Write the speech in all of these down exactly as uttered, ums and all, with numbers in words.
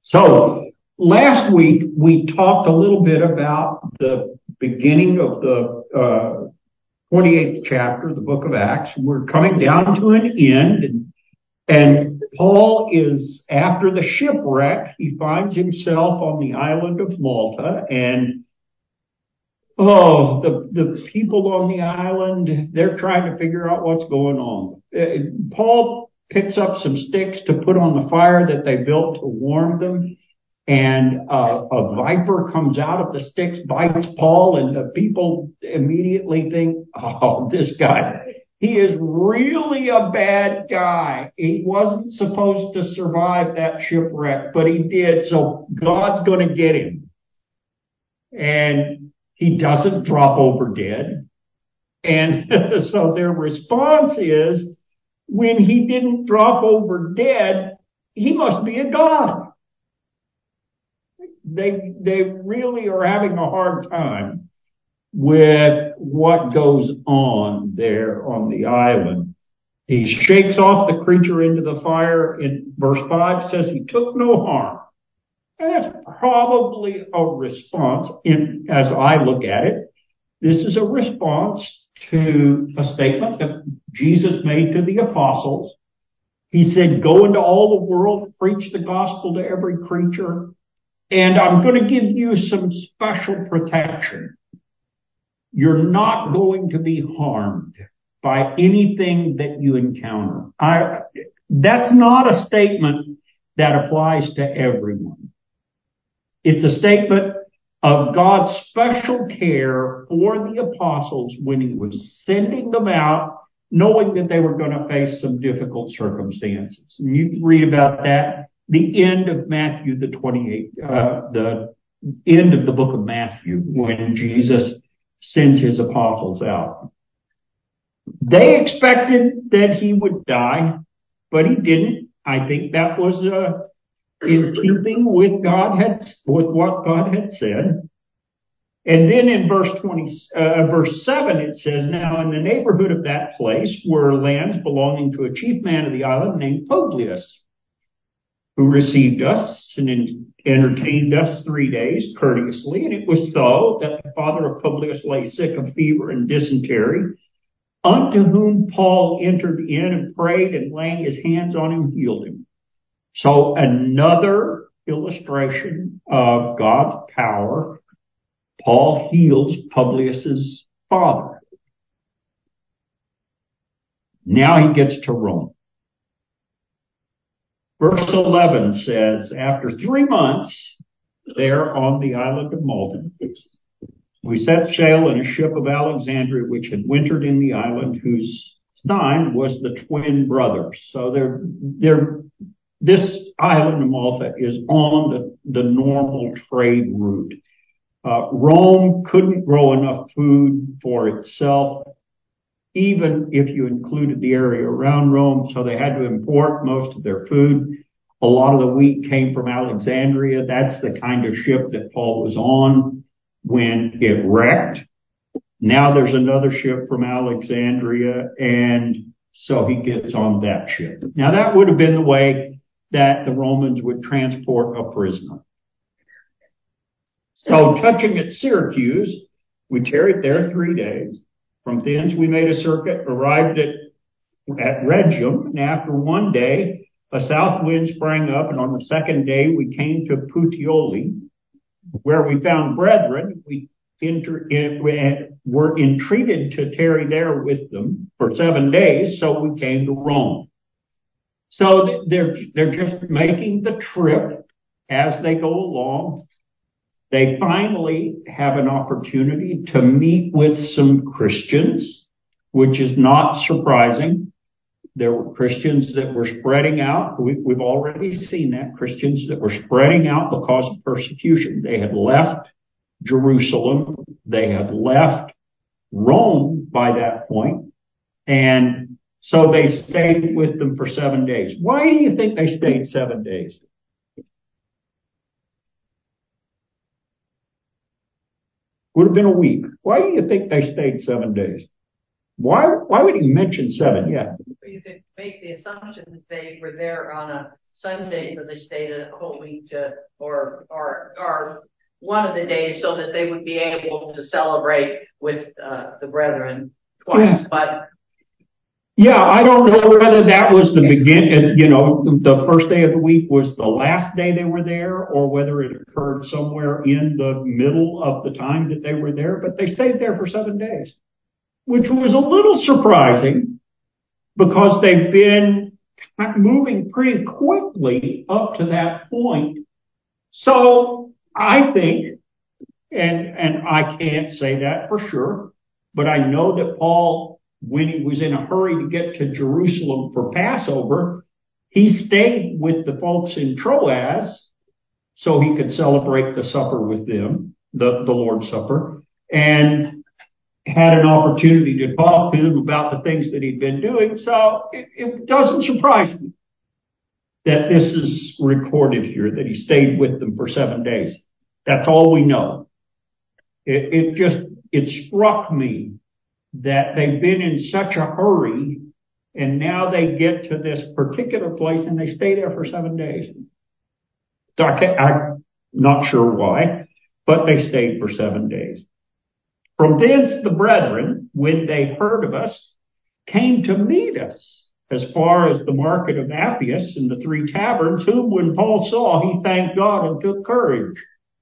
So last week we talked a little bit about the beginning of the uh, twenty-eighth chapter of the book of Acts. We're coming down to an end, and, and Paul is, after the shipwreck, he finds himself on the island of Malta, and oh, the, the people on the island, they're trying to figure out what's going on. Uh, Paul picks up some sticks to put on the fire that they built to warm them. And uh, a viper comes out of the sticks, bites Paul, and the people immediately think, oh, this guy, he is really a bad guy. He wasn't supposed to survive that shipwreck, but he did, so God's going to get him. And he doesn't drop over dead. And so their response is, when he didn't drop over dead, he must be a god. They they really are having a hard time with what goes on there on the island. He shakes off the creature into the fire. In verse five says he took no harm. And that's probably a response, in, as I look at it. This is a response to a statement that Jesus made to the apostles. He said, go into all the world, preach the gospel to every creature. And I'm going to give you some special protection. You're not going to be harmed by anything that you encounter. I, that's not a statement that applies to everyone. It's a statement of God's special care for the apostles when he was sending them out, knowing that they were going to face some difficult circumstances. And you can read about that. The end of Matthew, the twenty-eighth, uh, the end of the book of Matthew, when Jesus sends his apostles out. They expected that he would die, but he didn't. I think that was uh, in keeping with God had with what God had said. And then in verse twenty, uh, verse seven, it says, now in the neighborhood of that place were lands belonging to a chief man of the island named Publius, who received us and entertained us three days courteously. And it was so that the father of Publius lay sick of fever and dysentery, unto whom Paul entered in and prayed, and laying his hands on him, healed him. So another illustration of God's power. Paul heals Publius's father. Now he gets to Rome. Verse eleven says, after three months there on the island of Malta, we set sail in a ship of Alexandria, which had wintered in the island, whose sign was the twin brothers. So they're, they're, this island of Malta is on the, the normal trade route. Uh, Rome couldn't grow enough food for itself, even if you included the area around Rome, so they had to import most of their food. A lot of the wheat came from Alexandria. That's the kind of ship that Paul was on when it wrecked. Now there's another ship from Alexandria, and so he gets on that ship. Now that would have been the way that the Romans would transport a prisoner. So touching at Syracuse, we tarried there three days. From thence we made a circuit, arrived at, at Rhegium, and after one day a south wind sprang up, and on the second day we came to Puteoli, where we found brethren. We enter, were entreated to tarry there with them for seven days, so we came to Rome. So they're, they're just making the trip as they go along. They finally have an opportunity to meet with some Christians, which is not surprising. There were Christians that were spreading out. We, we've already seen that. Christians that were spreading out because of persecution. They had left Jerusalem. They had left Rome by that point. And so they stayed with them for seven days. Why do you think they stayed seven days? Would have been a week. Why do you think they stayed seven days? Why Why would he mention seven? Yeah. You could make the assumption that they were there on a Sunday, but they stayed a whole week to, or, or, or one of the days so that they would be able to celebrate with, uh, the brethren twice. Yeah. But, yeah, I don't know whether that was the begin, you know, the first day of the week was the last day they were there, or whether it occurred somewhere in the middle of the time that they were there, but they stayed there for seven days, which was a little surprising because they've been moving pretty quickly up to that point. So I think, and, and I can't say that for sure, but I know that Paul, when he was in a hurry to get to Jerusalem for Passover, he stayed with the folks in Troas so he could celebrate the supper with them, the, the Lord's Supper, and had an opportunity to talk to them about the things that he'd been doing. So it, it doesn't surprise me that this is recorded here, that he stayed with them for seven days. That's all we know. It, it just, it struck me that they've been in such a hurry, and now they get to this particular place and they stay there for seven days. So I can't, I'm not sure why, but they stayed for seven days. From thence the brethren, when they heard of us, came to meet us as far as the market of Appius and the Three Taverns, whom when Paul saw, he thanked God and took courage.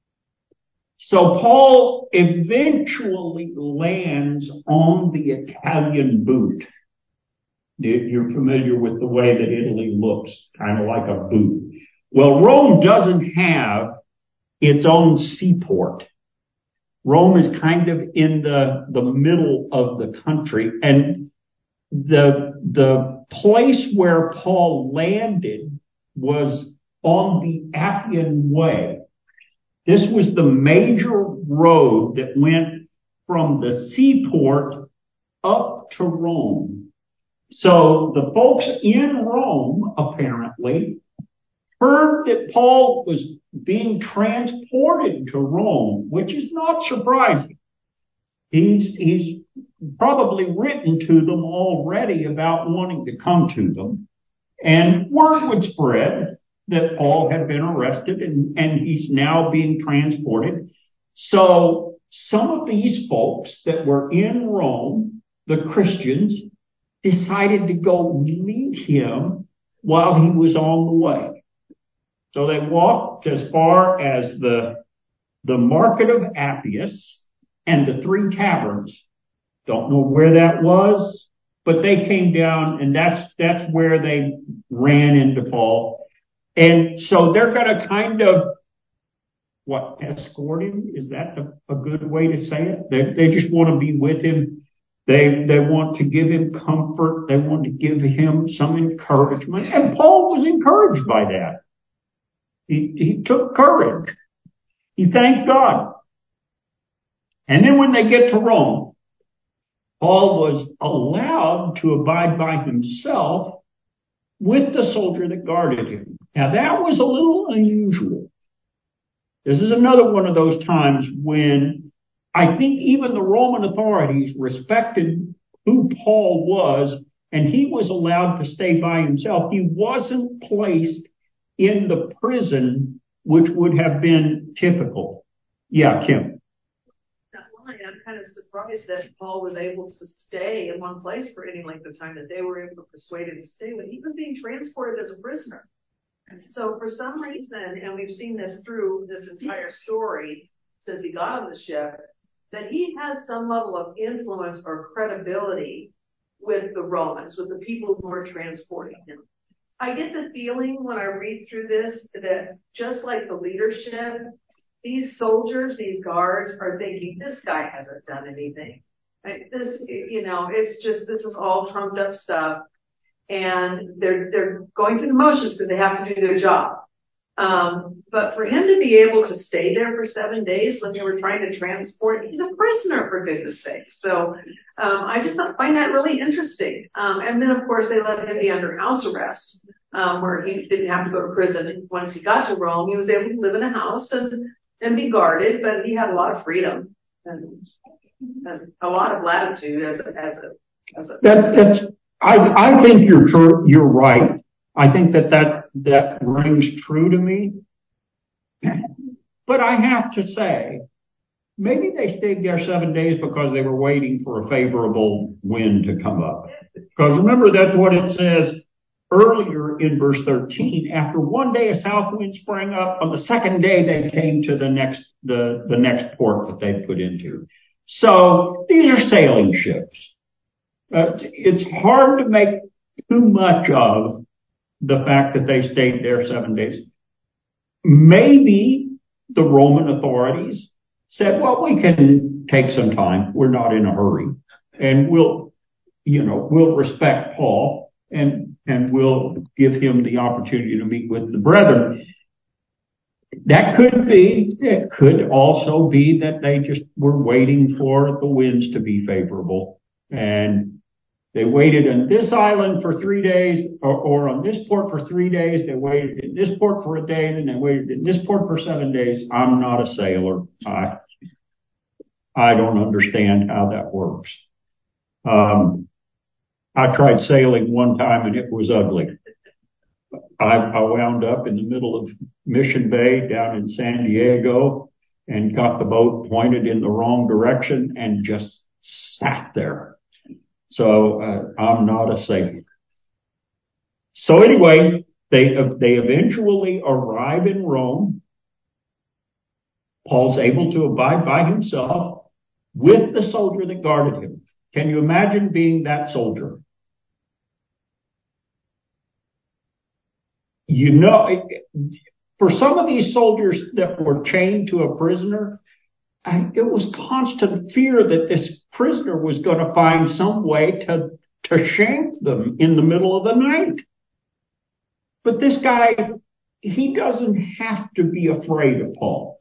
So Paul eventually lands on the Italian boot. You're familiar with the way that Italy looks, kind of like a boot. Well, Rome doesn't have its own seaport. Rome is kind of in the, the middle of the country, and the, the place where Paul landed was on the Appian Way. This was the major road that went from the seaport up to Rome. So the folks in Rome, apparently, heard that Paul was being transported to Rome, which is not surprising. He's, he's probably written to them already about wanting to come to them. And word would spread that Paul had been arrested and, and he's now being transported. So some of these folks that were in Rome, the Christians, decided to go meet him while he was on the way. So they walked as far as the, the market of Appius and the Three Taverns. Don't know where that was, but they came down, and that's, that's where they ran into Paul. And so they're going to kind of, what, escort him? Is that a, a good way to say it? They, they just want to be with him. They, they want to give him comfort. They want to give him some encouragement. And Paul was encouraged by that. He, he took courage. He thanked God. And then when they get to Rome, Paul was allowed to abide by himself with the soldier that guarded him. Now that was a little unusual. This is another one of those times when I think even the Roman authorities respected who Paul was, and he was allowed to stay by himself. He wasn't placed in the prison, which would have been typical. Yeah, Kim. I'm kind of surprised that Paul was able to stay in one place for any length of time, that they were able to persuade him to stay when he was being transported as a prisoner. So for some reason, and we've seen this through this entire story since he got on the ship, that he has some level of influence or credibility with the Romans, with the people who are transporting him. I get the feeling when I read through this that just like the leadership, these soldiers, these guards are thinking, this guy hasn't done anything. Like this, you know, it's just, this is all trumped up stuff. And they're, they're going through the motions because they have to do their job. Um, but for him to be able to stay there for seven days when they were trying to transport, he's a prisoner for goodness sake. So, um, I just find that really interesting. Um, and then of course they let him be under house arrest, um, where he didn't have to go to prison. Once he got to Rome, he was able to live in a house and, and be guarded, but he had a lot of freedom and, and a lot of latitude as a, as a, as a. That's, that's, I, I think you're true, you're right. I think that that that rings true to me. But I have to say, maybe they stayed there seven days because they were waiting for a favorable wind to come up. Because remember, that's what it says earlier in verse thirteen. After one day a south wind sprang up. On the second day they came to the next the, the next port that they put into. So these are sailing ships. Uh, it's hard to make too much of the fact that they stayed there seven days. Maybe the Roman authorities said, well, we can take some time. We're not in a hurry. And we'll, you know, we'll respect Paul and, and we'll give him the opportunity to meet with the brethren. That could be. It could also be that they just were waiting for the winds to be favorable. And they waited on this island for three days or, or on this port for three days. They waited in this port for a day, and then they waited in this port for seven days. I'm not a sailor. I, I don't understand how that works. Um, I tried sailing one time and it was ugly. I, I wound up in the middle of Mission Bay down in San Diego and got the boat pointed in the wrong direction and just sat there. So uh, I'm not a sailor. So anyway, they uh, they eventually arrive in Rome. Paul's able to abide by himself with the soldier that guarded him. Can you imagine being that soldier? You know, for some of these soldiers that were chained to a prisoner, it was constant fear that this prisoner was going to find some way to, to shank them in the middle of the night. But this guy, he doesn't have to be afraid of Paul.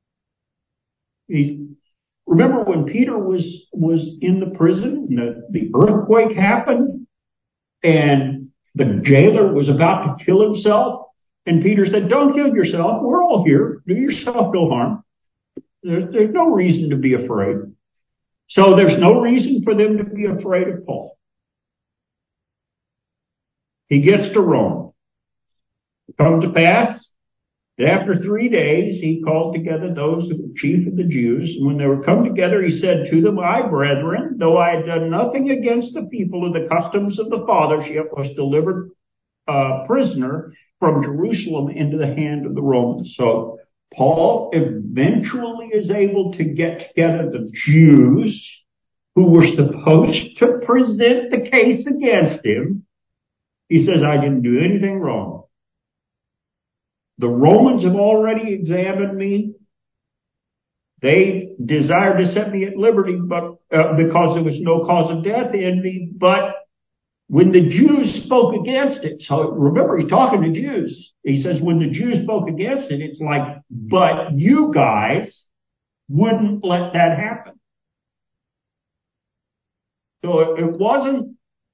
He, remember when Peter was, was in the prison and the, the earthquake happened and the jailer was about to kill himself? And Peter said, don't kill yourself. We're all here. Do yourself no harm. There's, there's no reason to be afraid. So there's no reason for them to be afraid of Paul. He gets to Rome. Come to pass that after three days he called together those who were chief of the Jews. And when they were come together, he said to them, I, brethren, though I had done nothing against the people of the customs of the fathers, yet was delivered uh, prisoner from Jerusalem into the hand of the Romans. So Paul eventually is able to get together the Jews who were supposed to present the case against him. He says, I didn't do anything wrong. The Romans have already examined me. They desired to set me at liberty, but uh, because there was no cause of death in me. But when the Jews spoke against it, so remember, he's talking to Jews. He says, when the Jews spoke against it, it's like, but you guys wouldn't let that happen. So it wasn't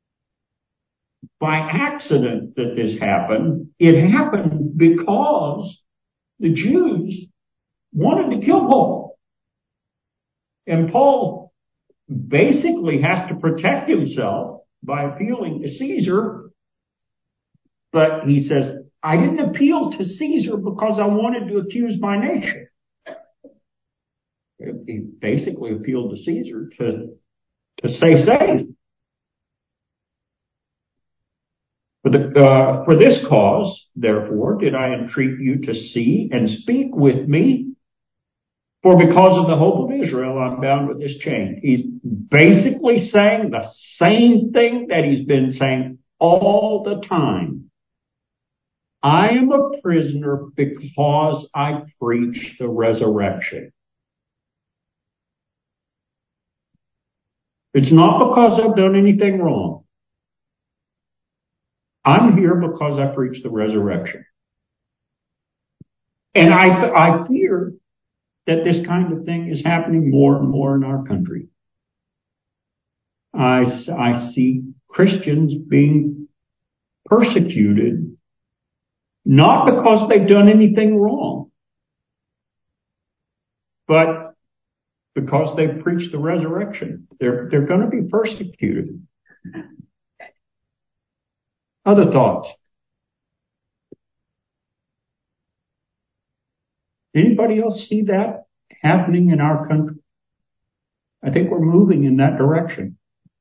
by accident that this happened. It happened because the Jews wanted to kill Paul. And Paul basically has to protect himself by appealing to Caesar. But he says, I didn't appeal to Caesar because I wanted to accuse my nation. He basically appealed to Caesar to, to stay safe. For, the, uh, for this cause, therefore, did I entreat you to see and speak with me. For because of the hope of Israel, I'm bound with this chain. He's basically saying the same thing that he's been saying all the time. I am a prisoner because I preach the resurrection. It's not because I've done anything wrong. I'm here because I preach the resurrection. And I, I fear that this kind of thing is happening more and more in our country. I, I see Christians being persecuted, not because they've done anything wrong, but because they preach the resurrection. They're, they're going to be persecuted. Other thoughts? Anybody else see that happening in our country? I think we're moving in that direction.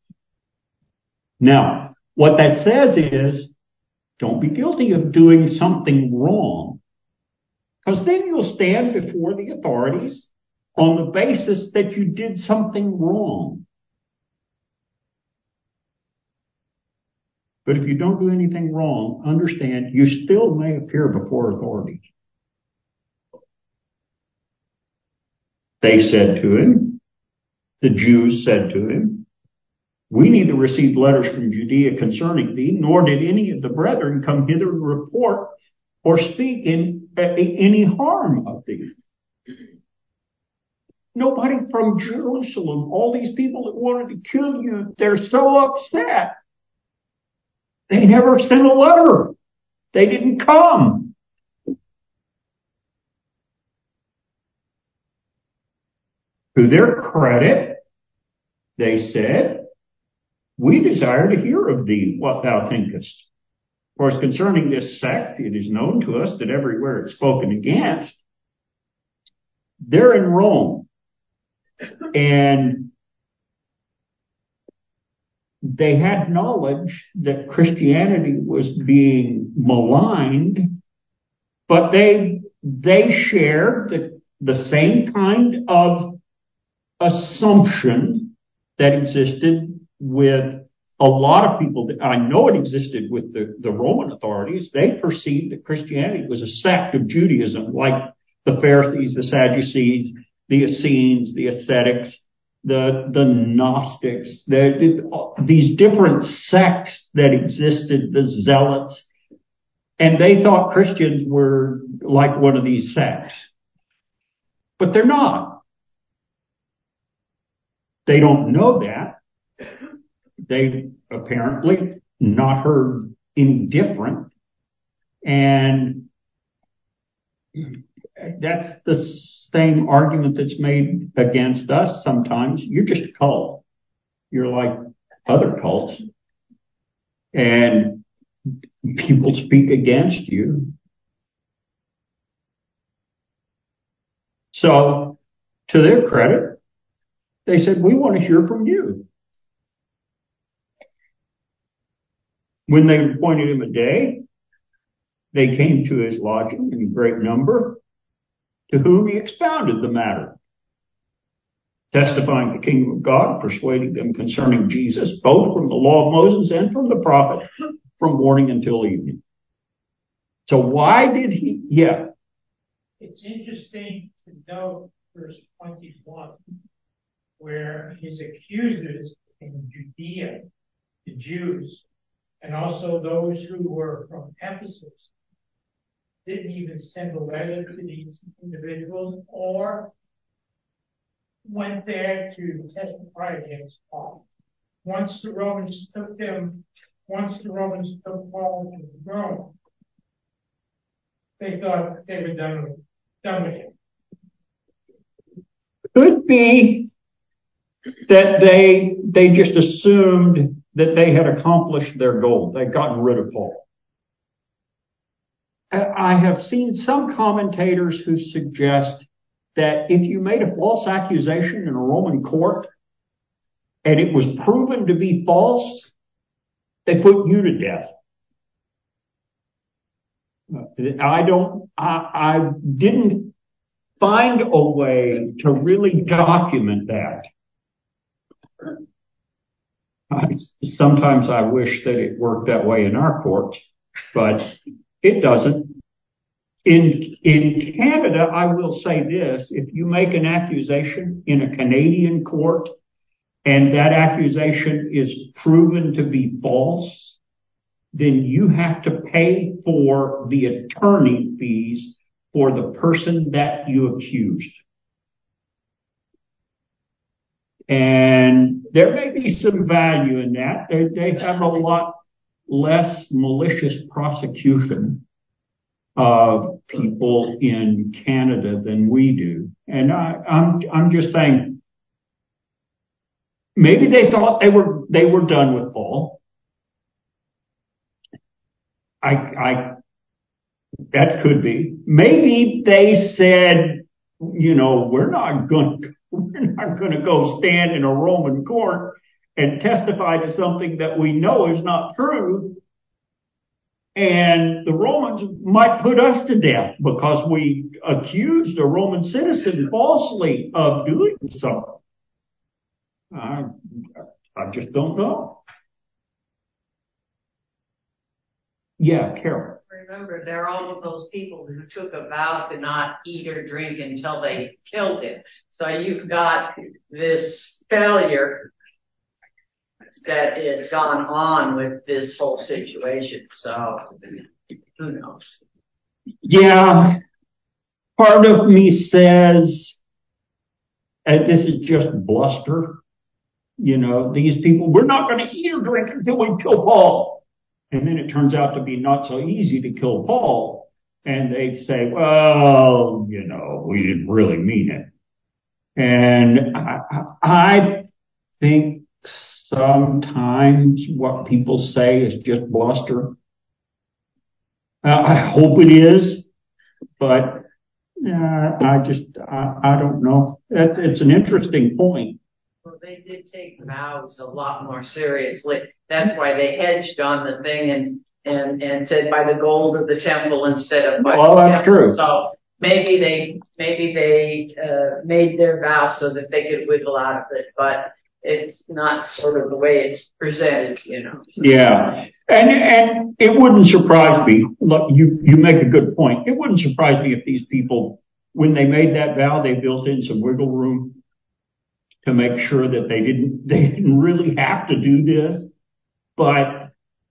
Now, what that says is, don't be guilty of doing something wrong, because then you'll stand before the authorities on the basis that you did something wrong. But if you don't do anything wrong, understand you still may appear before authorities. They said to him, the Jews said to him, we neither received letters from Judea concerning thee, nor did any of the brethren come hither to report or speak in uh, any harm of thee. Nobody from Jerusalem, all these people that wanted to kill you, they're so upset. They never sent a letter. They didn't come. To their credit, they said, we desire to hear of thee what thou thinkest. For as concerning this sect, it is known to us that everywhere it's spoken against. They're in Rome. And they had knowledge that Christianity was being maligned, but they they shared the, the same kind of assumption that existed with a lot of people. I know it existed with the, the Roman authorities. They perceived that Christianity was a sect of Judaism, like the Pharisees, the Sadducees, the Essenes, the ascetics, the the Gnostics, the, the, these different sects that existed, the Zealots, and they thought Christians were like one of these sects. But they're not. They don't know that. They apparently not heard any different. And that's the same argument that's made against us sometimes. You're just a cult. You're like other cults. And people speak against you. So, to their credit, they said, we want to hear from you. When they appointed him a day, they came to his lodging in great number, to whom he expounded the matter, testifying the kingdom of God, persuading them concerning Jesus, both from the law of Moses and from the prophet, from morning until evening. So why did he, yeah. It's interesting to note verse twenty-one, where his accusers in Judea, the Jews, and also those who were from Ephesus, didn't even send a letter to these individuals or went there to testify against Paul. Once the Romans took them, once the Romans took Paul to Rome, they thought they were done with, done with him. Could be that they they just assumed that they had accomplished their goal. They'd gotten rid of Paul. I have seen some commentators who suggest that if you made a false accusation in a Roman court and it was proven to be false, they put you to death. I don't, I, I didn't find a way to really document that. I, sometimes I wish that it worked that way in our courts, but it doesn't. In, in Canada, I will say this, if you make an accusation in a Canadian court and that accusation is proven to be false, then you have to pay for the attorney fees for the person that you accused. And there may be some value in that. They, they have a lot less malicious prosecution of people in Canada than we do. And I, I'm, I'm just saying, maybe they thought they were, they were done with Paul. I, I That could be. Maybe they said, you know, we're not going, we're not going to go stand in a Roman court and testify to something that we know is not true. And the Romans might put us to death because we accused a Roman citizen falsely of doing something. I, I just don't know. Yeah, Carol. Remember, there are all of those people who took a vow to not eat or drink until they killed him. So you've got this failure that has gone on with this whole situation. So who knows? Yeah. Part of me says, and this is just bluster, you know, these people, we're not going to eat or drink until we kill Paul. And then it turns out to be not so easy to kill Paul. And they say, well, you know, we didn't really mean it. And I, I think sometimes what people say is just bluster. Uh, I hope it is, but uh, I just, I, I don't know. It's, it's an interesting point. Well, they did take vows a lot more seriously. That's why they hedged on the thing and, and, and said by the gold of the temple instead of by well, the that's temple. True. So maybe they, maybe they, uh, made their vow so that they could wiggle out of it, but it's not sort of the way it's presented, you know. So. Yeah. And, and it wouldn't surprise me. Look, you, you make a good point. It wouldn't surprise me if these people, when they made that vow, they built in some wiggle room to make sure that they didn't, they didn't really have to do this. But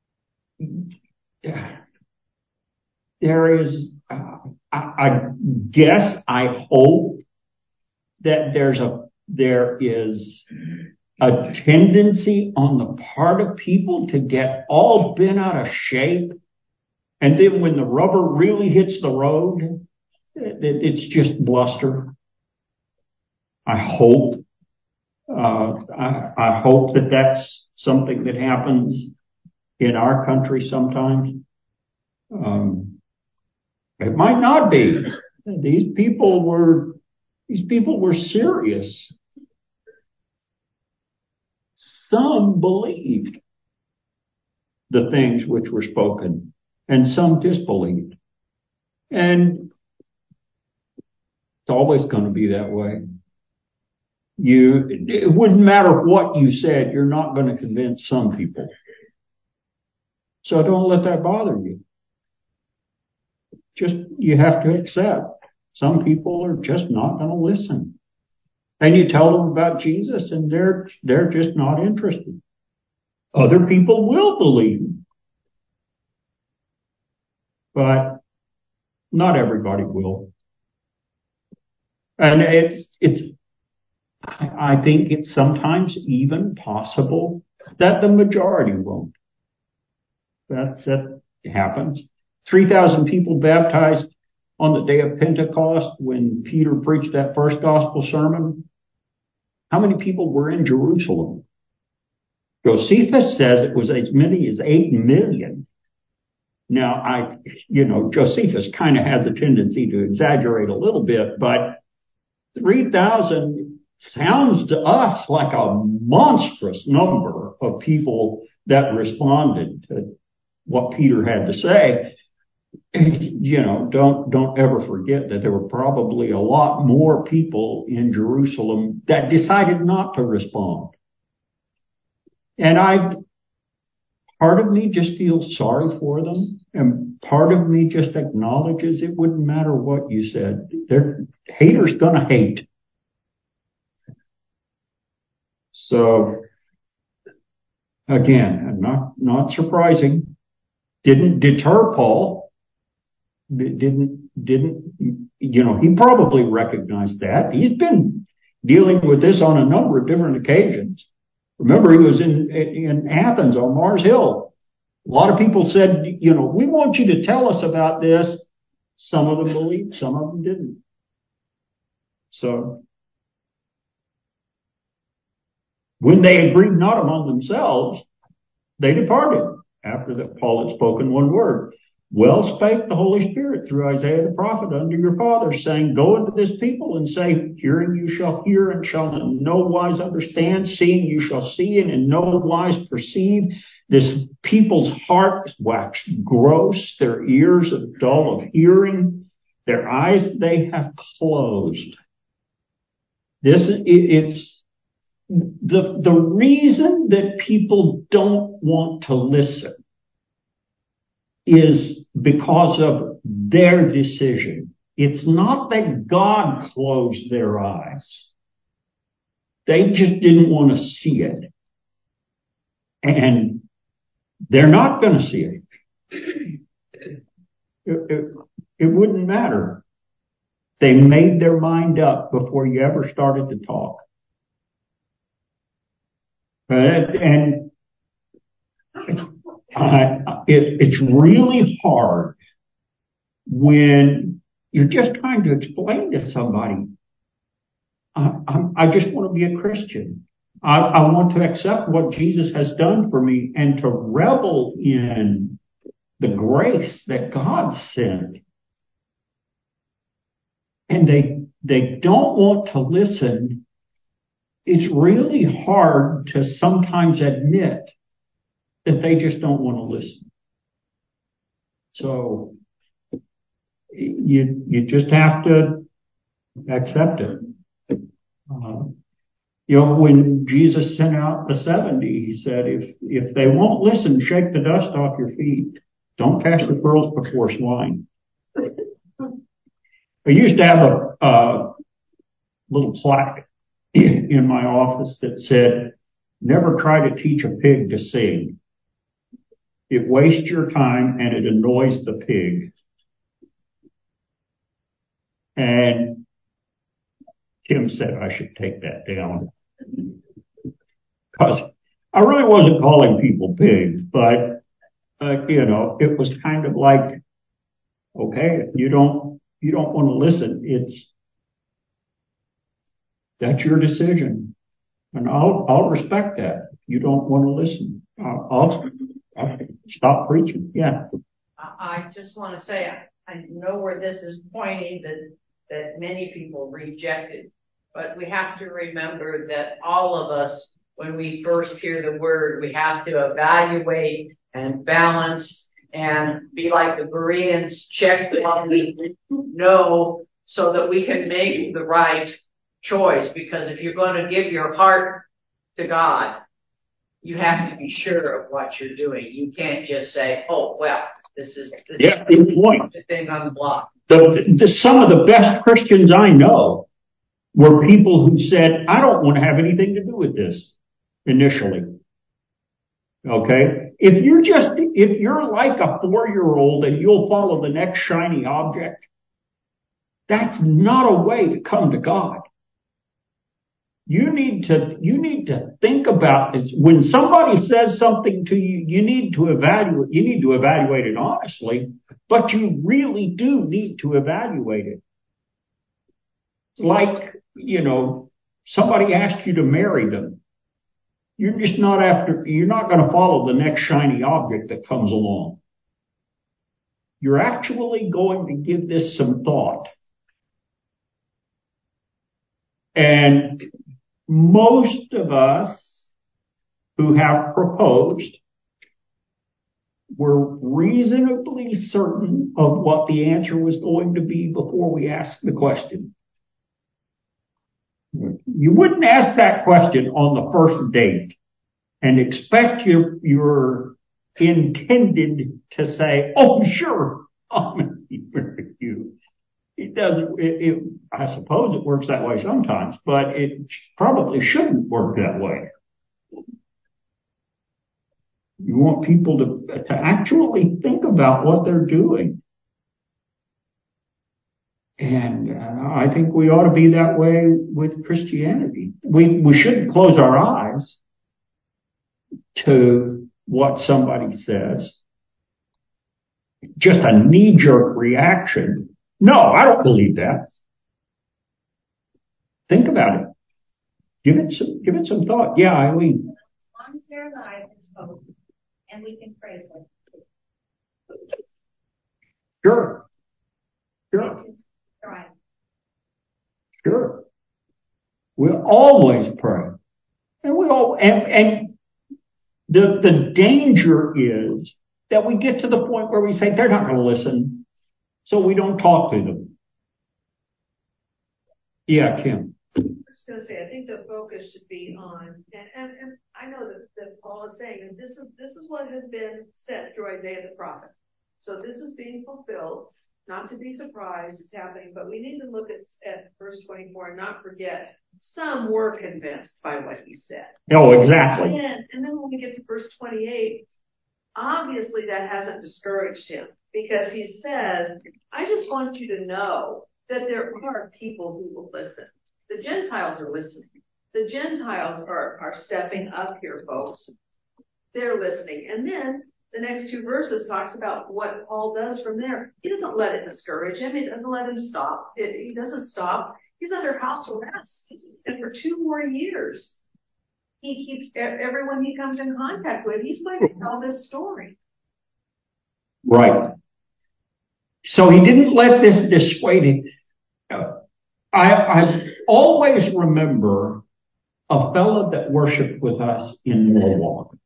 there is, uh, I, I guess, I hope that there's a, there is a tendency on the part of people to get all bent out of shape. And then when the rubber really hits the road, it, it's just bluster. I hope. Uh, I, I hope that that's something that happens in our country sometimes. Um, it might not be. These people were, these people were serious. Some believed the things which were spoken, and some disbelieved. And it's always going to be that way. You, it wouldn't matter what you said, you're not going to convince some people. So don't let that bother you. Just, you have to accept some people are just not going to listen. And you tell them about Jesus and they're, they're just not interested. Other people will believe. But not everybody will. And it's, it's, I think it's sometimes even possible that the majority won't. That, that happens. three thousand people baptized on the day of Pentecost when Peter preached that first gospel sermon. How many people were in Jerusalem? Josephus says it was as many as eight million. Now, I, you know, Josephus kind of has a tendency to exaggerate a little bit, but three thousand sounds to us like a monstrous number of people that responded to what Peter had to say. You know, don't, don't ever forget that there were probably a lot more people in Jerusalem that decided not to respond. And I, part of me just feels sorry for them. And part of me just acknowledges it wouldn't matter what you said. They're, haters gonna hate. So, again, not, not surprising. Didn't deter Paul. Didn't, didn't, you know, he probably recognized that. He's been dealing with this on a number of different occasions. Remember, he was in, in Athens on Mars Hill. A lot of people said, you know, we want you to tell us about this. Some of them believed, some of them didn't. So, when they agreed not among themselves, they departed after that Paul had spoken one word. Well spake the Holy Spirit through Isaiah the prophet unto your fathers, saying, Go unto this people and say, Hearing you shall hear and shall in no wise understand, seeing you shall see and in no wise perceive. This people's heart is waxed gross, their ears are dull of hearing, their eyes they have closed. This is, it's the, the reason that people don't want to listen is because of their decision. It's not that God closed their eyes. They just didn't want to see it. And they're not going to see it. It, it. It wouldn't matter. They made their mind up before you ever started to talk. And I, it, it's really hard when you're just trying to explain to somebody, I, I, I just want to be a Christian. I, I want to accept what Jesus has done for me and to revel in the grace that God sent. And they, they don't want to listen. It's really hard to sometimes admit that they just don't want to listen. So you you just have to accept it. Uh, you know, when Jesus sent out the seventy, he said, if if they won't listen, shake the dust off your feet. Don't cast your pearls before swine. I used to have a, a little plaque in, in my office that said, never try to teach a pig to sing. It wastes your time and it annoys the pig. And Tim said I should take that down. Because I really wasn't calling people pigs, but, uh, you know, it was kind of like, okay, if you don't, you don't want to listen, it's, that's your decision. And I'll, I'll respect that. If you don't want to listen, I'll, I'll, I'll stop preaching. Yeah. I just want to say, I, I know where this is pointing, that, that many people rejected, but we have to remember that all of us, when we first hear the word, we have to evaluate and balance and be like the Bereans, check what we know so that we can make the right choice. Because if you're going to give your heart to God, you have to be sure of what you're doing. You can't just say, oh, well, this is, this yeah, is good point. the thing on the block. The, the, some of the best Christians I know were people who said, I don't want to have anything to do with this initially. Okay? If you're just, if you're like a four-year-old and you'll follow the next shiny object, that's not a way to come to God. You need to, you need to think about this. When somebody says something to you, you need to evaluate, you need to evaluate it honestly, but you really do need to evaluate it. Like, you know, somebody asked you to marry them. You're just not after, you're not going to follow the next shiny object that comes along. You're actually going to give this some thought. And most of us who have proposed were reasonably certain of what the answer was going to be before we asked the question. You wouldn't ask that question on the first date and expect your, your intended to say, oh, sure, I'm going to marry you. It doesn't, it, it, I suppose it works that way sometimes, but it probably shouldn't work that way. You want people to, to actually think about what they're doing. And uh, I think we ought to be that way with Christianity. We, we shouldn't close our eyes to what somebody says. Just a knee-jerk reaction. No, I don't believe that. Think about it. Give it some, give it some thought. Yeah, Eileen. On their lives is hope, and we can pray for them. Sure. Sure. Right. Sure. We always pray. And we all, and, and the, the danger is that we get to the point where we say they're not going to listen, so we don't talk to them. Yeah, Kim. I was going to say, I think the focus should be on, and, and, and I know that, that Paul is saying, and this is, this is what has been said through Isaiah the prophet. So this is being fulfilled, not to be surprised it's happening, but we need to look at, at verse twenty-four and not forget some were convinced by what he said. Oh, exactly. And, and then when we get to verse twenty-eight, obviously that hasn't discouraged him because he says, I just want you to know that there are people who will listen. The Gentiles are listening. The Gentiles are, are stepping up here, folks. They're listening. And then the next two verses talks about what Paul does from there. He doesn't let it discourage him. He doesn't let him stop. It, he doesn't stop. He's under house arrest. And for two more years, he keeps everyone he comes in contact with, he's going to tell this story. Right. So he didn't let this dissuade him. I, I always remember a fellow that worshiped with us in Norwalk.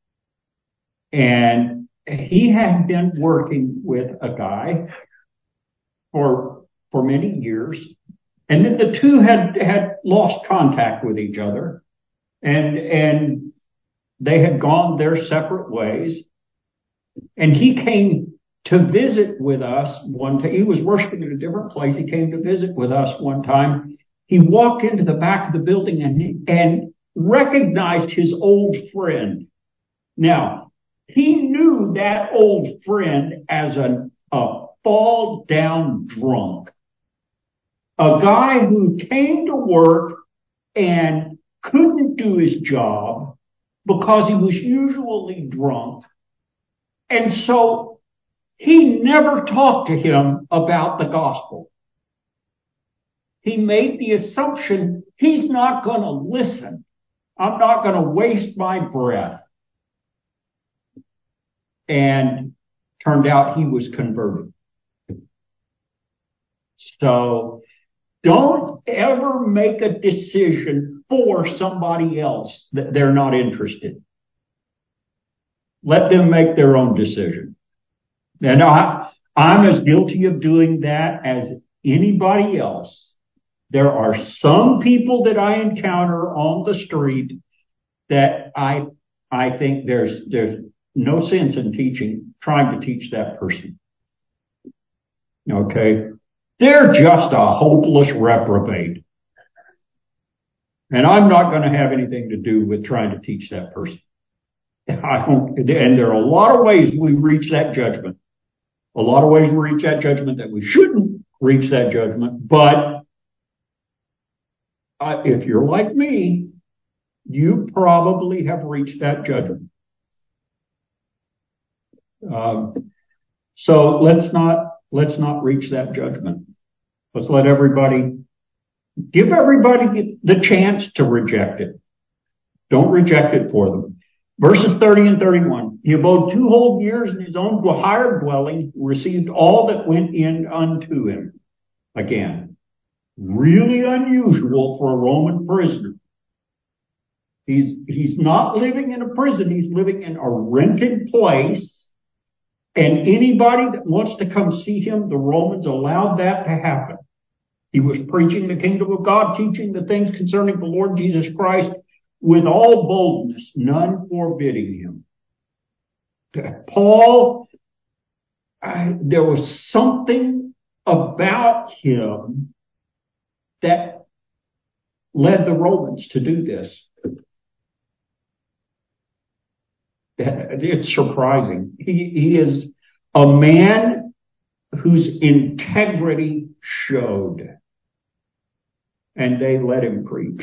And he had been working with a guy for, for many years. And then the two had, had lost contact with each other. And, and they had gone their separate ways. And he came to visit with us one time. He was worshiping at a different place. He came to visit with us one time. He walked into the back of the building and, and recognized his old friend. Now, he knew that old friend as a, a fall down drunk. A guy who came to work and couldn't do his job because he was usually drunk. And so he never talked to him about the gospel. He made the assumption he's not going to listen. I'm not going to waste my breath. And turned out he was converted. So don't ever make a decision for somebody else that they're not interested. Let them make their own decision. And I, I'm as guilty of doing that as anybody else. There are some people that I encounter on the street that I, I think there's, there's no sense in teaching, trying to teach that person. Okay? They're just a hopeless reprobate. And I'm not going to have anything to do with trying to teach that person. I don't, and there are a lot of ways we reach that judgment. A lot of ways we reach that judgment that we shouldn't reach that judgment. But uh, if you're like me, you probably have reached that judgment. Um, so let's not, let's not reach that judgment. Let's let everybody, give everybody the chance to reject it. Don't reject it for them. Verses thirty and thirty-one. He abode two whole years in his own hired dwelling, received all that went in unto him. Again, really unusual for a Roman prisoner. He's, he's not living in a prison. He's living in a rented place. And anybody that wants to come see him, the Romans allowed that to happen. He was preaching the kingdom of God, teaching the things concerning the Lord Jesus Christ with all boldness, none forbidding him. Paul, I, there was something about him that led the Romans to do this. It's surprising. He, he is a man whose integrity showed. And they let him preach.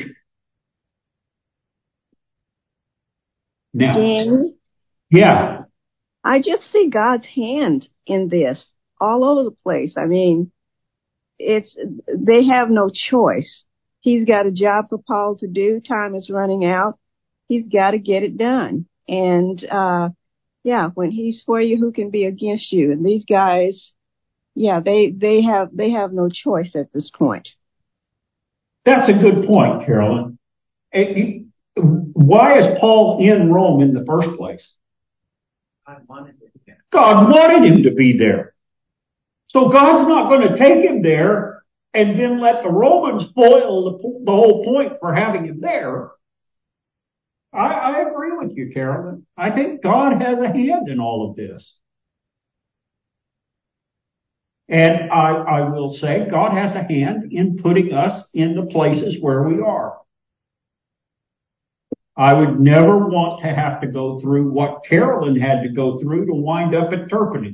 Now, Danny? Yeah. I just see God's hand in this all over the place. I mean, it's, they have no choice. He's got a job for Paul to do. Time is running out. He's got to get it done. And, uh, yeah, when he's for you, who can be against you? And these guys Yeah, they, they have, they have no choice at this point. That's a good point, Carolyn. Why is Paul in Rome in the first place? God wanted it. God wanted him to be there. So God's not going to take him there and then let the Romans spoil the, the whole point for having him there. I, I agree with you, Carolyn. I think God has a hand in all of this. And I, I will say God has a hand in putting us in the places where we are. I would never want to have to go through what Carolyn had to go through to wind up at Turpinning.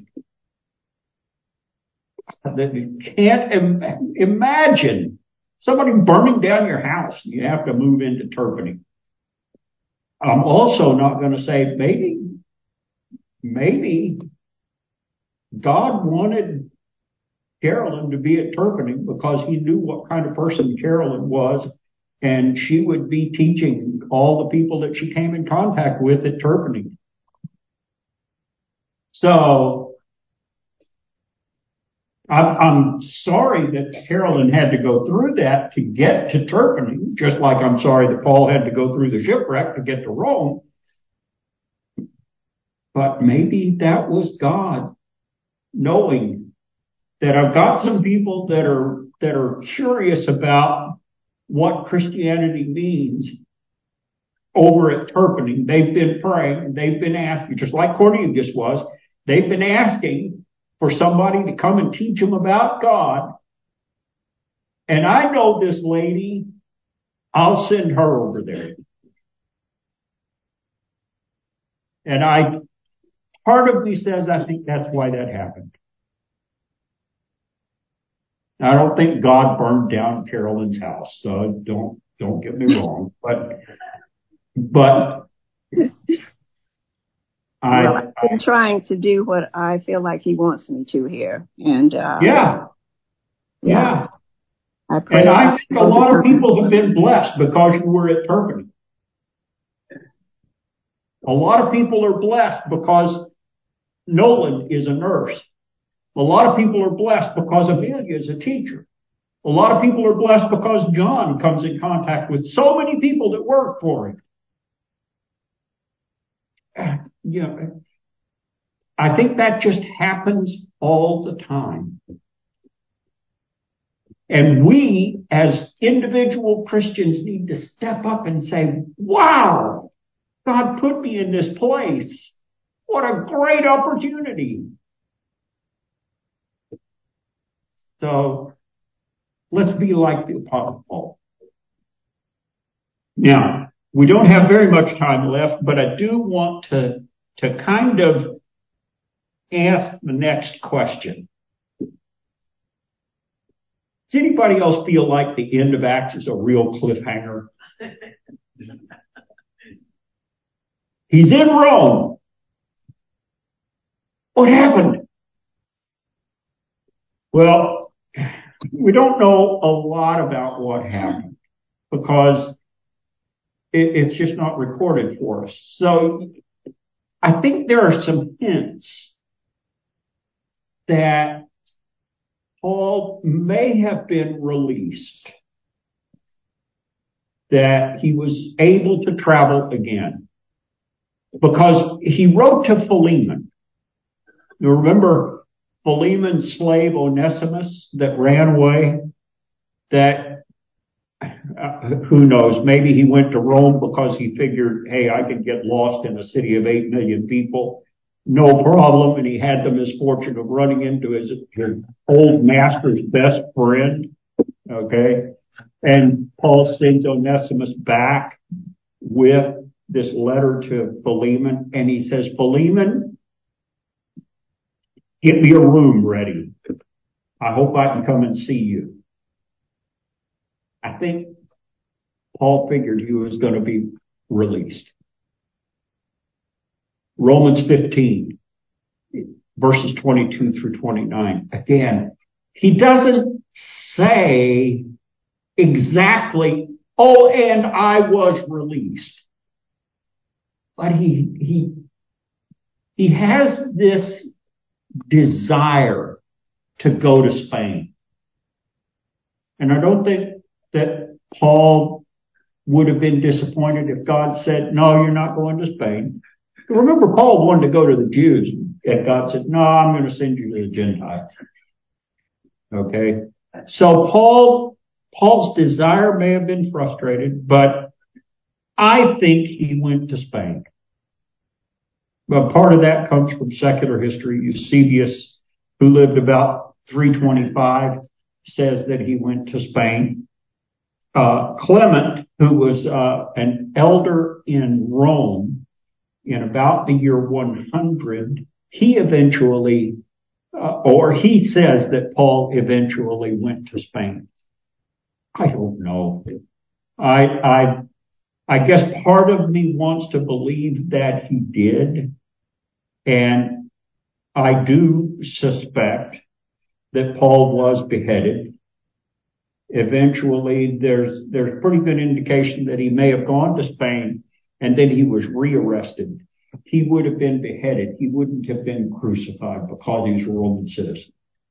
That you can't im- imagine somebody burning down your house and you have to move into Turpinning. I'm also not going to say maybe, maybe God wanted Carolyn to be at Turpinning because he knew what kind of person Carolyn was, and she would be teaching all the people that she came in contact with at Turpinning. So I'm, I'm sorry that Carolyn had to go through that to get to Turpinning, just like I'm sorry that Paul had to go through the shipwreck to get to Rome. But maybe that was God knowing that I've got some people that are that are curious about what Christianity means over at Turpinning. They've been praying, they've been asking, just like Cornelius was, they've been asking for somebody to come and teach them about God. And I know this lady, I'll send her over there. And I, part of me says I think that's why that happened. I don't think God burned down Carolyn's house, so don't don't get me wrong. But but I, well, I've been trying to do what I feel like he wants me to here, and uh, yeah, yeah. yeah. I pray and I think a lot of people have been blessed because you were at Turpinning. A lot of people are blessed because Nolan is a nurse. A lot of people are blessed because Amelia is a teacher. A lot of people are blessed because John comes in contact with so many people that work for him. You know, I think that just happens all the time. And we, as individual Christians, need to step up and say, wow, God put me in this place. What a great opportunity. So let's be like the Apostle Paul. Now, we don't have very much time left, but I do want to, to kind of ask the next question. Does anybody else feel like the end of Acts is a real cliffhanger? He's in Rome. What happened? Well, we don't know a lot about what happened because it, it's just not recorded for us. So I think there are some hints that Paul may have been released, that he was able to travel again, because he wrote to Philemon. You remember Philemon's slave Onesimus that ran away? That, uh, who knows, maybe he went to Rome because he figured, hey, I could get lost in a city of eight million people. No problem. And he had the misfortune of running into his, his old master's best friend. Okay. And Paul sends Onesimus back with this letter to Philemon. And he says, Philemon, get me a room ready. I hope I can come and see you. I think Paul figured he was going to be released. Romans fifteen, verses twenty-two through twenty-nine. Again, he doesn't say exactly, oh, and I was released. But he, he, he has this desire to go to Spain. And I don't think that Paul would have been disappointed if God said, no, you're not going to Spain. Remember, Paul wanted to go to the Jews, and God said, no, I'm going to send you to the Gentiles. Okay? So Paul, Paul's desire may have been frustrated, but I think he went to Spain. But part of that comes from secular history. Eusebius, who lived about three twenty-five, says that he went to Spain. Uh, Clement, who was uh, an elder in Rome in about the year one hundred, he eventually, uh, or he says that Paul eventually went to Spain. I don't know. I, I, I guess part of me wants to believe that he did, and I do suspect that Paul was beheaded. Eventually, there's there's pretty good indication that he may have gone to Spain, and then he was rearrested. He would have been beheaded. He wouldn't have been crucified because he was a Roman citizen.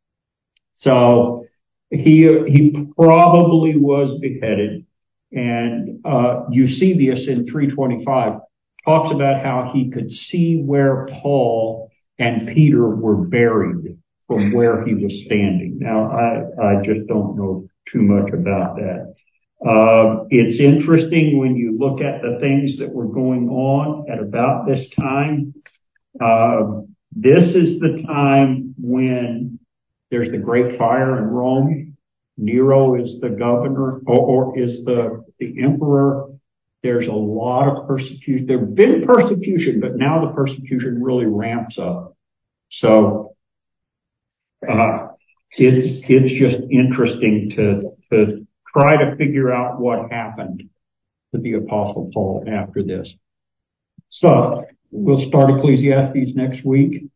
So he he probably was beheaded. And uh, Eusebius in three twenty-five talks about how he could see where Paul and Peter were buried from where he was standing. Now, I, I just don't know too much about that. Uh, it's interesting when you look at the things that were going on at about this time. Uh, this is the time when there's the Great Fire in Rome. Nero is the governor, or, or is the, the emperor. There's a lot of persecution. There's been persecution, but now the persecution really ramps up. So, uh, it's, it's just interesting to, to try to figure out what happened to the Apostle Paul after this. So, we'll start Ecclesiastes next week.